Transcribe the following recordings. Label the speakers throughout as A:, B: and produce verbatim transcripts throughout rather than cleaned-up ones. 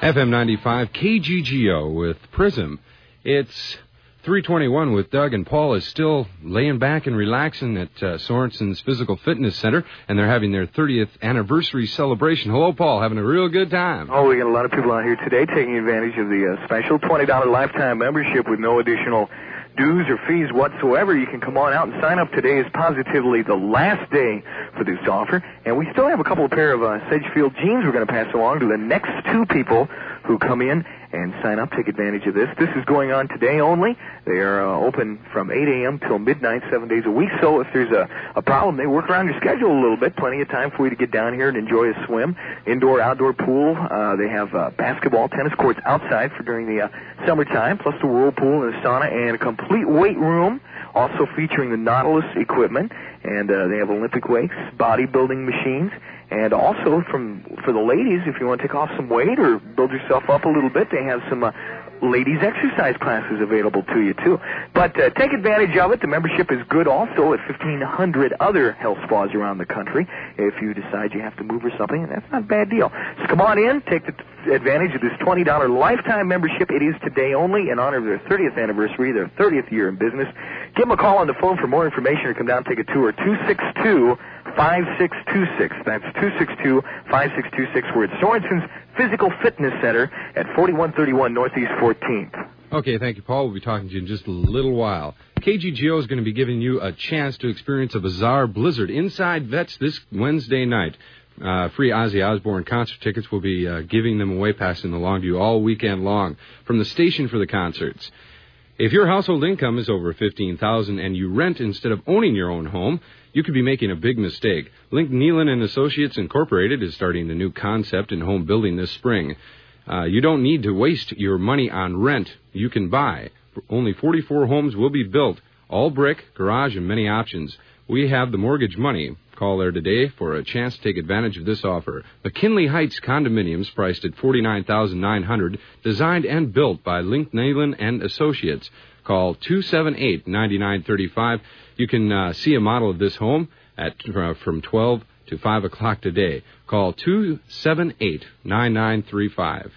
A: F M ninety-five K G G O with Prism. It's three twenty-one with Doug, and Paul is still laying back and relaxing at uh, Sorensen's Physical Fitness Center, and they're having their thirtieth anniversary celebration. Hello, Paul. Having a real good time.
B: Oh, we got a lot of people out here today taking advantage of the uh, special twenty dollars lifetime membership with no additional dues or fees whatsoever. You can come on out and sign up. Today is positively the last day for this offer, and we still have a couple of pair of uh, Sedgefield jeans we're going to pass along to the next two people who come in and sign up, take advantage of this. This is going on today only. They are uh, open from eight a.m. till midnight, seven days a week. So if there's a, a problem, they work around your schedule a little bit. Plenty of time for you to get down here and enjoy a swim. Indoor, outdoor pool. Uh, they have uh, basketball, tennis courts outside for during the uh, summertime, plus the whirlpool and the sauna, and a complete weight room, also featuring the Nautilus equipment. And uh, they have Olympic weights, bodybuilding machines. And also, from for the ladies, if you want to take off some weight or build yourself up a little bit, they have some uh, ladies' exercise classes available to you, too. But uh, take advantage of it. The membership is good also at fifteen hundred other health spas around the country. If you decide you have to move or something, that's not a bad deal. So come on in, take the advantage of this twenty dollars lifetime membership. It is today only in honor of their thirtieth anniversary, their thirtieth year in business. Give them a call on the phone for more information or come down and take a tour. two six two, five six two six. That's two six two, five six two six. We're at Sorensen's Physical Fitness Center at forty-one thirty-one Northeast fourteenth.
A: Okay, thank you, Paul. We'll be talking to you in just a little while. K G G O is going to be giving you a chance to experience a bizarre blizzard inside Vets this Wednesday night. Uh, free Ozzy Osbourne concert tickets will be uh, giving them away, passing along to you all weekend long from the station for the concerts. If your household income is over fifteen thousand dollars and you rent instead of owning your own home, you could be making a big mistake. Link Nealon and Associates Incorporated is starting a new concept in home building this spring. Uh, you don't need to waste your money on rent. You can buy. Only forty-four homes will be built, all brick, garage, and many options. We have the mortgage money. Call there today for a chance to take advantage of this offer. McKinley Heights condominiums priced at forty-nine thousand nine hundred dollars, designed and built by Link Nealon and Associates. Call two seven eight, nine nine three five. You can uh, see a model of this home at uh, from twelve to five o'clock today. Call two seven eight, nine nine three five.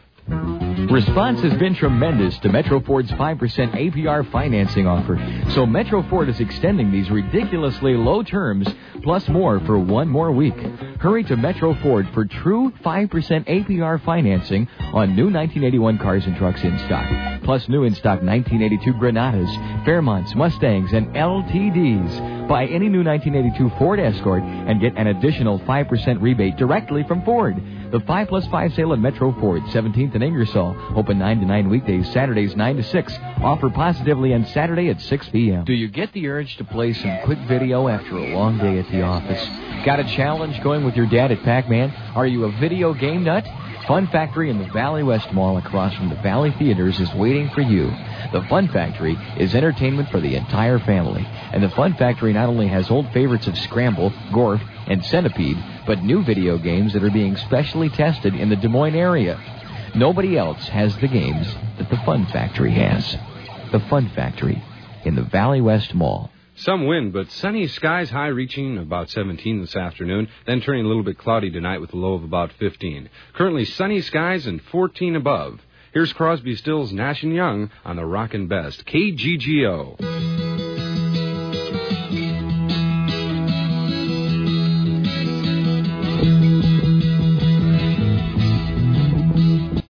C: Response has been tremendous to Metro Ford's five percent A P R financing offer. So Metro Ford is extending these ridiculously low terms plus more for one more week. Hurry to Metro Ford for true five percent A P R financing on new nineteen eighty-one cars and trucks in stock. Plus new in stock nineteen eighty-two Granadas, Fairmonts, Mustangs, and L T Ds. Buy any new nineteen eighty-two Ford Escort and get an additional five percent rebate directly from Ford. The five plus five sale at Metro Ford, seventeenth and Ingersoll. Open nine to nine weekdays, Saturdays nine to six. Offer positively on Saturday at six p.m. Do you get the urge to play some quick video after a long day at the office? Got a challenge going with your dad at Pac-Man? Are you a video game nut? Fun Factory in the Valley West Mall across from the Valley Theaters is waiting for you. The Fun Factory is entertainment for the entire family. And the Fun Factory not only has old favorites of Scramble, Gorf, and Centipede, but new video games that are being specially tested in the Des Moines area. Nobody else has the games that the Fun Factory has. The Fun Factory in the Valley West Mall.
A: Some wind, but sunny skies, high reaching about seventeen this afternoon, then turning a little bit cloudy tonight with a low of about fifteen. Currently sunny skies and fourteen above. Here's Crosby, Stills, Nash and Young on the Rockin' Best. K G G O.